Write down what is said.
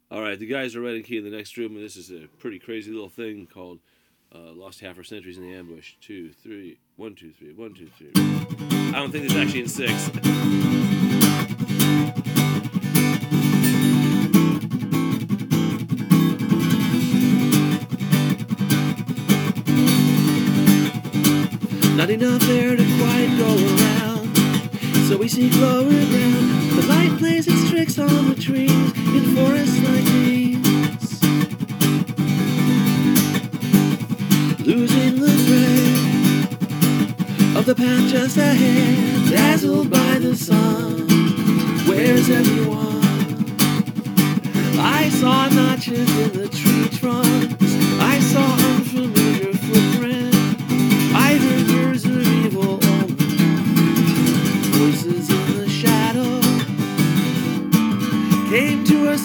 All right, the guys are ready to key in the next room, and this is a pretty crazy little thing called Lost Half Our Centuries in the Ambush. 2, 3, 1, 2, 3, 1, 2, 3. I don't think it's actually in 6. Not enough air to quite go around, so we seek lower ground. The light plays its tricks on the trees in forests like these, losing the thread of the path just ahead, dazzled by the sun. Where's everyone? I saw notches in the trees.